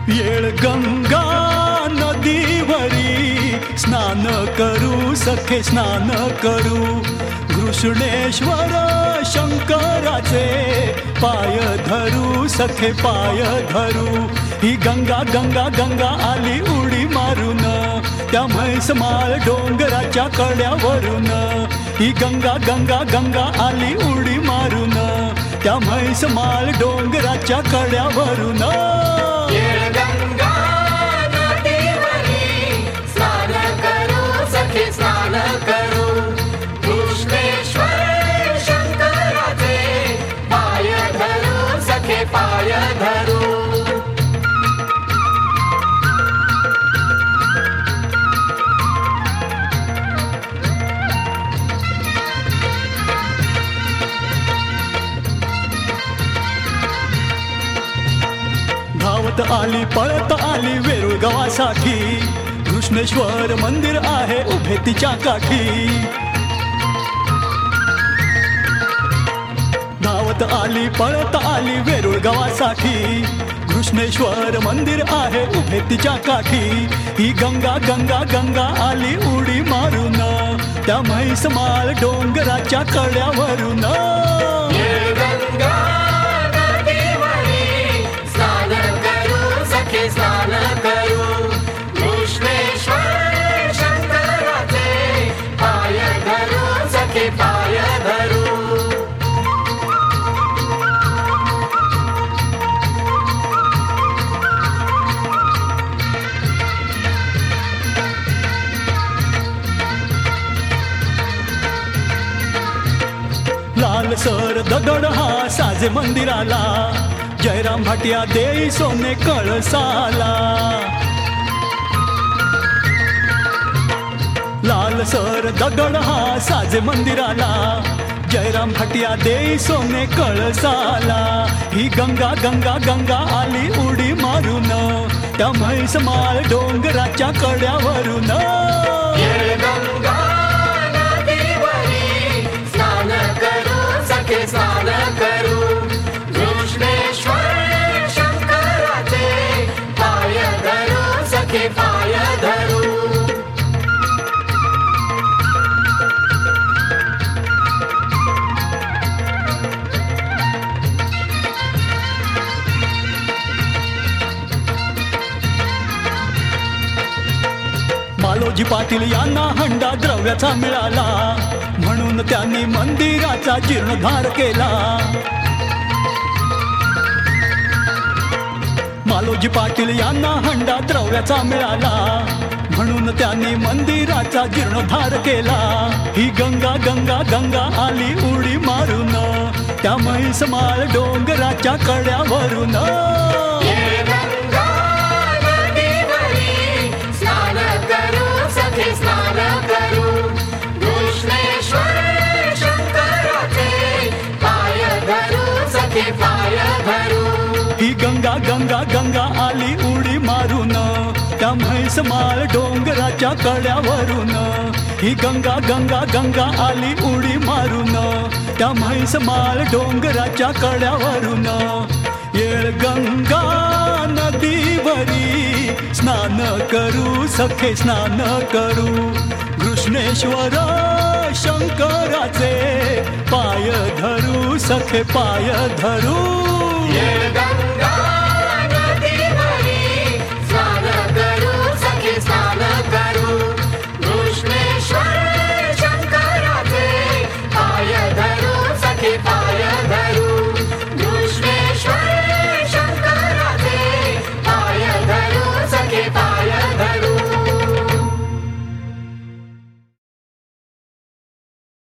येळ गंगा नदीवरी स्नान करू सखे स्नान करू घृष्णेश्वर शंकराचे पाय धरू सखे पाय धरू ही गंगा गंगा गंगा आली उडी मारून त्या म्हैसमाळ डोंगराच्या कड्यावरून ही गंगा गंगा गंगा आली उडी मारून त्या म्हैसमाळ डोंगराच्या कड्यावरून स्नान करू कृष्णेश्वर शंकराचे पाय धरू सखे पाय धरू धावत आली पळत आली वेरूळ गावासाठी कृष्णेश्वर मंदिर आहे उभे तिच्या काठी धावत आली पळत आली वेरूळ गावासाठी कृष्णेश्वर मंदिर आहे उभे तिच्या काठी ही गंगा गंगा गंगा आली उडी मारून त्या म्हैसमाळ डोंगराच्या कड्यावरून स्नान करू कृष्णेश्वर शंकराचे पाय धरू सखे पाय धरू लालसर दगड हा साजे मंदिराला जयराम भाटिया देई सोने कळसाला लालसर दगड हा साजे मंदिराला जयराम भाटिया देई सोने कळसाला ही गंगा गंगा गंगा आली उडी मारून त्या म्हैसमाळ डोंगराच्या कड्यावरून स्नान करू सखे स्नान करू कृष्णेश्वर शंकराचे पाय धरू सखे पाय धरू मालोजी पाटील यांना हंडा द्रव्याचा मिळाला म्हणून त्यांनी मंदिराचा जीर्णोद्धार केला मालोजी पाटील यांना हंडा द्रव्याचा मिळाला म्हणून त्यांनी मंदिराचा जीर्णोद्धार केला ही गंगा गंगा गंगा आली उडी मारून त्या म्हैसमाळ डोंगराच्या कड्यावरून स्नान करू कृष्णेश्वर शंकराचे पाय धरू सखे पाय धरू ही गंगा गंगा गंगा आली उडी मारून त्या म्हैसमाळ डोंगराच्या कड्यावरून ही गंगा गंगा गंगा आली उडी मारून त्या म्हैसमाळ डोंगराच्या कड्यावरून येळ गंगा नदीवरी स्नान करू सखे स्नान करू कृष्णेश्वर शंकराचे पाय धरू सखे पाय धरू येळ गंगा